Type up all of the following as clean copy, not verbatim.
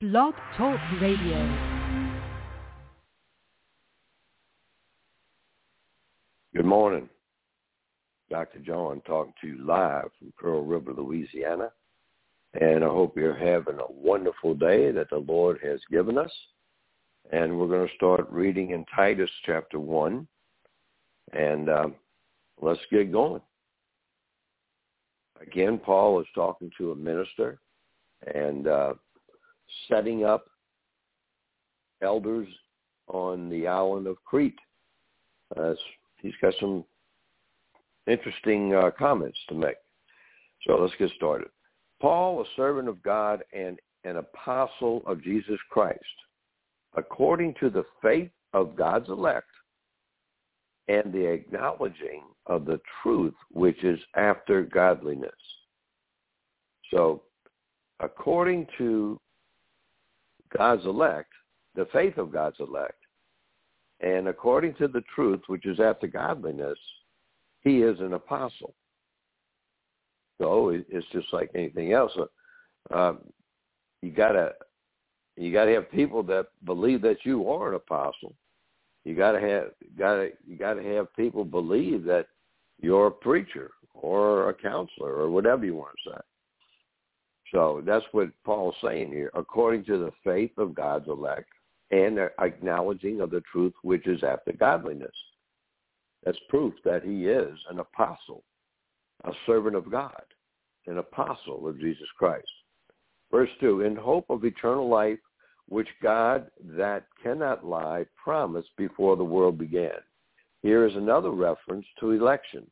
Blog Talk Radio. Good morning. Dr. John talking to you live from Pearl River, Louisiana. And I hope you're having a wonderful day that the Lord has given us. And we're going to start reading in Titus chapter 1. And let's get going. Again, Paul is talking to a minister and setting up elders on the island of Crete. He's got some interesting comments to make. So let's get started. Paul, a servant of God and an apostle of Jesus Christ, according to the faith of God's elect and the acknowledging of the truth which is after godliness. So, according to God's elect, the faith of God's elect, and according to the truth which is after godliness, he is an apostle. So it's just like anything else. You gotta have people that believe that you are an apostle. You gotta have people believe that you're a preacher or a counselor or whatever you want to say. So that's what Paul's saying here. According to the faith of God's elect and the acknowledging of the truth which is after godliness. That's proof that he is an apostle, a servant of God, an apostle of Jesus Christ. Verse 2, in hope of eternal life, which God that cannot lie promised before the world began. Here is another reference to election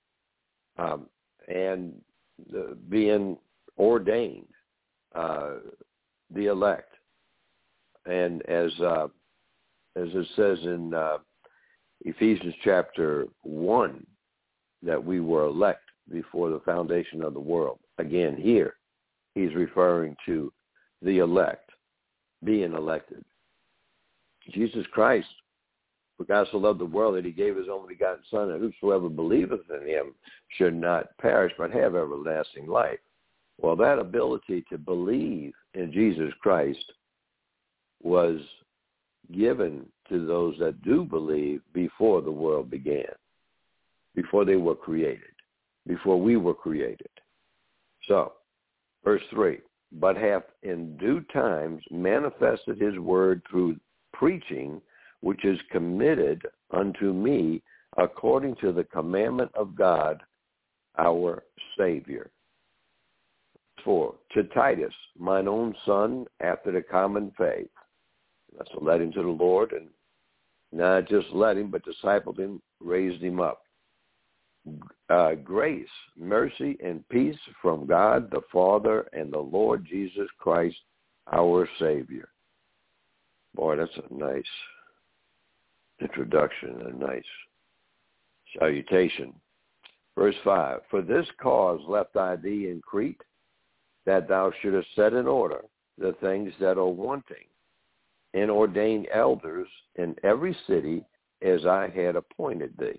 and being ordained, the elect. And as it says in Ephesians chapter 1, that we were elect before the foundation of the world. Again, here, he's referring to the elect, being elected. Jesus Christ, for God so loved the world that he gave his only begotten Son, and whosoever believeth in him should not perish, but have everlasting life. Well, that ability to believe in Jesus Christ was given to those that do believe before the world began, before they were created, before we were created. So, verse 3, but hath in due times manifested his word through preaching, which is committed unto me according to the commandment of God, our Savior. 4, to Titus, mine own son, after the common faith. That's a led him to the Lord, and not just led him, but discipled him, raised him up. Grace, mercy, and peace from God the Father and the Lord Jesus Christ, our Savior. Boy, that's a nice introduction, a nice salutation. Verse 5, for this cause left I thee in Crete, that thou shouldest set in order the things that are wanting, and ordain elders in every city as I had appointed thee.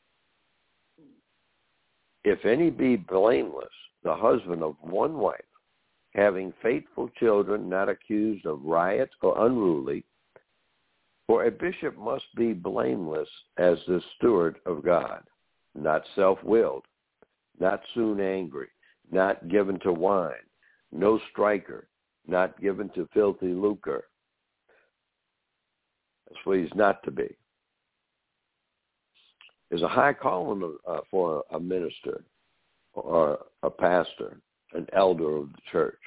If any be blameless, the husband of one wife, having faithful children, not accused of riot or unruly, for a bishop must be blameless as the steward of God, not self-willed, not soon angry, not given to wine, no striker, not given to filthy lucre. That's what he's not to be. There's a high calling for a minister or a pastor, an elder of the church.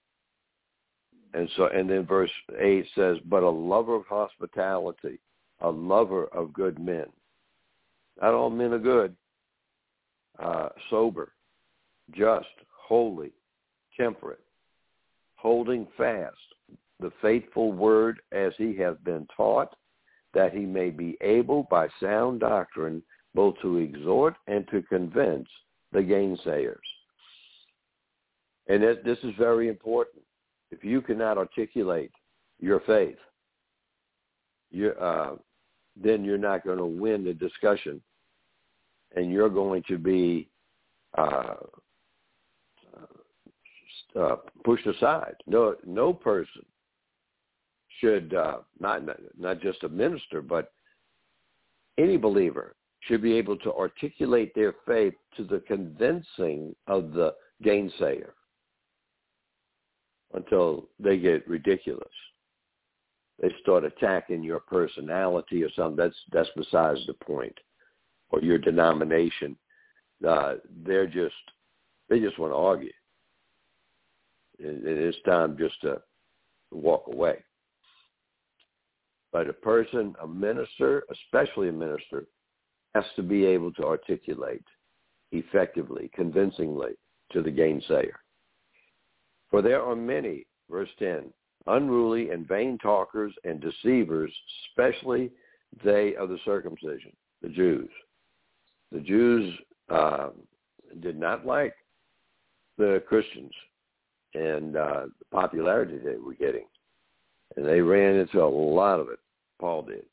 And then verse 8 says, but a lover of hospitality, a lover of good men. Not all men are good. Sober, just, holy, temperate, holding fast the faithful word as he has been taught, that he may be able by sound doctrine both to exhort and to convince the gainsayers. And this is very important. If you cannot articulate your faith, then you're not going to win the discussion, and you're going to be pushed aside. No person should, not just a minister, but any believer should be able to articulate their faith to the convincing of the gainsayer until they get ridiculous. They start attacking your personality or something. That's besides the point. Or your denomination. They just want to argue. It's time just to walk away. But a minister, especially a minister, has to be able to articulate effectively, convincingly to the gainsayer. For there are many, verse 10, unruly and vain talkers and deceivers, especially they of the circumcision, the Jews. The Jews did not like the Christians and the popularity they were getting. And they ran into a lot of it. Paul did.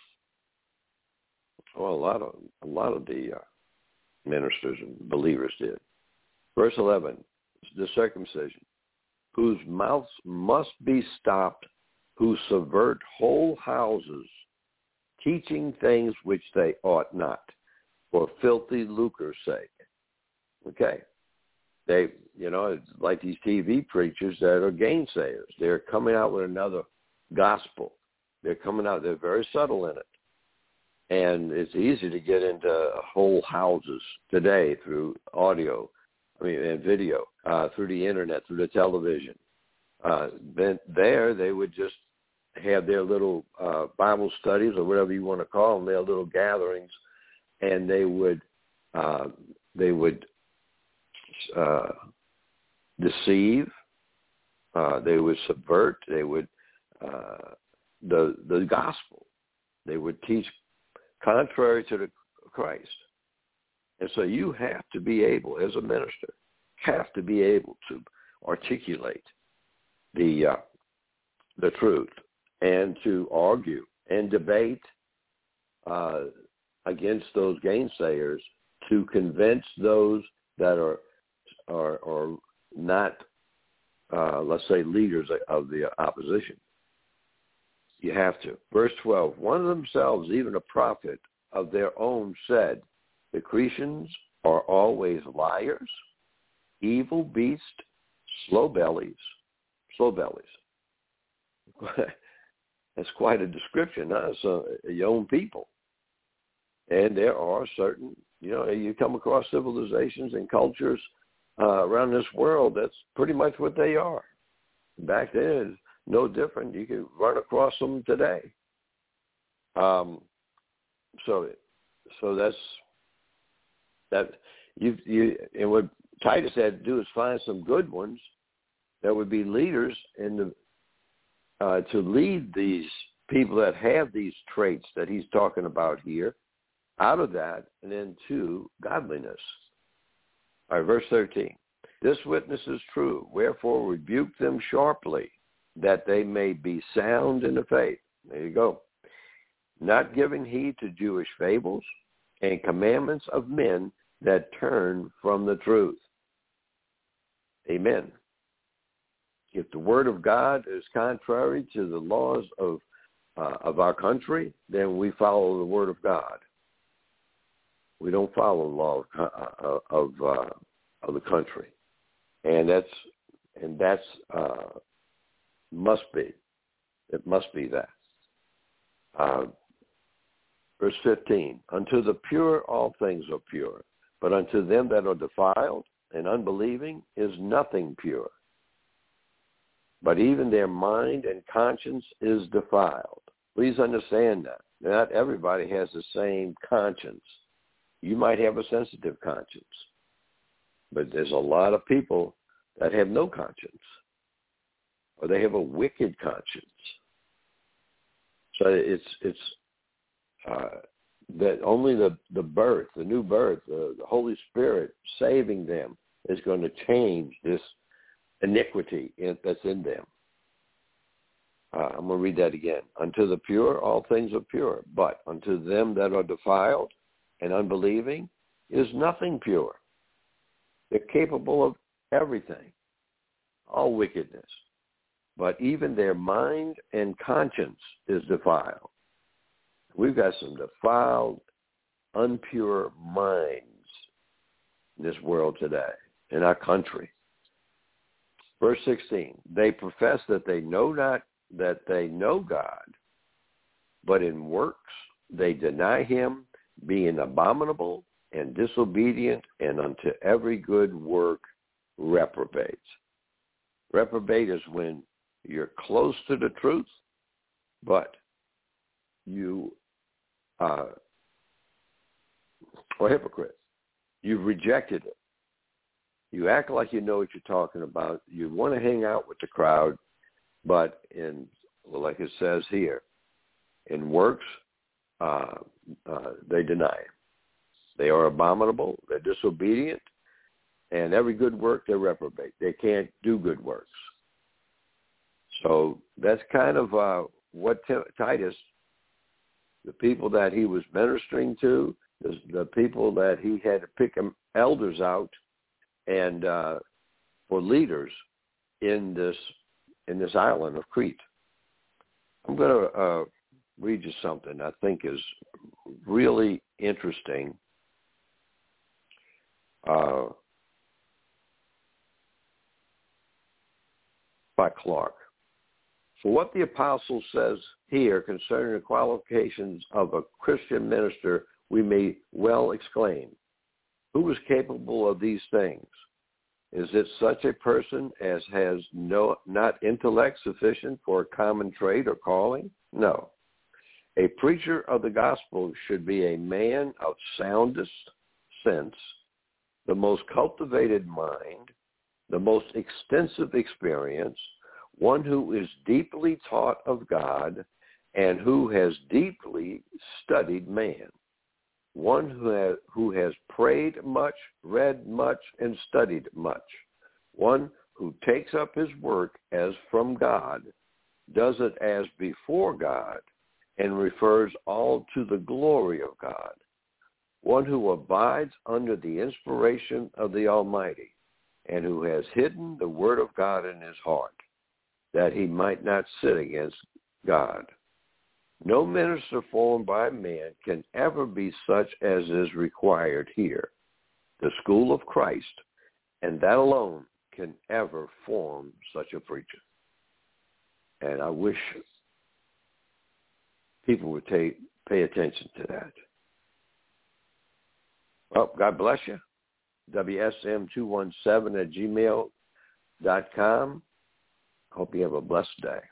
Well, a lot of the ministers and believers did. Verse 11, the circumcision, whose mouths must be stopped, who subvert whole houses, teaching things which they ought not, for filthy lucre's sake. Okay. They, it's like these TV preachers that are gainsayers. They're coming out with another gospel. They're very subtle in it. And it's easy to get into whole houses today through and video, through the internet, through the television. Then they would just have their little Bible studies or whatever you want to call them, their little gatherings, and they would deceive, they would subvert, they would the gospel. They would teach contrary to the Christ. And so you have to be able, as a minister, to articulate the truth and to argue and debate against those gainsayers to convince those that are not, let's say, leaders of the opposition. You have to. Verse 12, one of themselves, even a prophet of their own, said, the Cretans are always liars, evil beasts, slow bellies. That's quite a description, huh? So your own people. And there are certain, you come across civilizations and cultures around this world, that's pretty much what they are. Back then, it's no different. You can run across them today. So that's that. And what Titus had to do is find some good ones that would be leaders in to lead these people that have these traits that he's talking about here out of that and into godliness. All right, verse 13. This witness is true. Wherefore rebuke them sharply, that they may be sound in the faith. There you go. Not giving heed to Jewish fables and commandments of men that turn from the truth. Amen. If the word of God is contrary to the laws of our country, then we follow the word of God. We don't follow the law of the country, and that's must be. It must be that. Verse 15, unto the pure all things are pure, but unto them that are defiled and unbelieving is nothing pure. But even their mind and conscience is defiled. Please understand that. Not everybody has the same conscience. You might have a sensitive conscience, but there's a lot of people that have no conscience, or they have a wicked conscience. So it's that only the new birth, the Holy Spirit saving them is going to change this iniquity that's in them. I'm going to read that again. Unto the pure, all things are pure, but unto them that are defiled and unbelieving is nothing pure. They're capable of everything, all wickedness. but even their mind and conscience is defiled. We've got some defiled, impure minds in this world today, in our country. Verse 16, they profess that they know God, but in works they deny him, being abominable and disobedient, and unto every good work reprobates. Reprobate is when you're close to the truth, but you are hypocrite. You've rejected it. You act like you know what you're talking about. You want to hang out with the crowd, but like it says here, in works, they deny him. They are abominable. They're disobedient. And every good work they reprobate. They can't do good works. So that's kind of what Titus, the people that he was ministering to, the people that he had to pick elders out and for leaders in this island of Crete. I'm going to read you something I think is really interesting. By Clark. For what the apostle says here concerning the qualifications of a Christian minister, we may well exclaim, who is capable of these things? Is it such a person as has not intellect sufficient for a common trade or calling? No. A preacher of the gospel should be a man of soundest sense, the most cultivated mind, the most extensive experience, one who is deeply taught of God and who has deeply studied man, one who has prayed much, read much, and studied much, one who takes up his work as from God, does it as before God, and refers all to the glory of God, one who abides under the inspiration of the Almighty, and who has hidden the word of God in his heart, that he might not sin against God. No minister formed by man can ever be such as is required here. The school of Christ, and that alone, can ever form such a preacher. And I wish people would pay attention to that. Well, God bless you. WSM217@gmail.com. Hope you have a blessed day.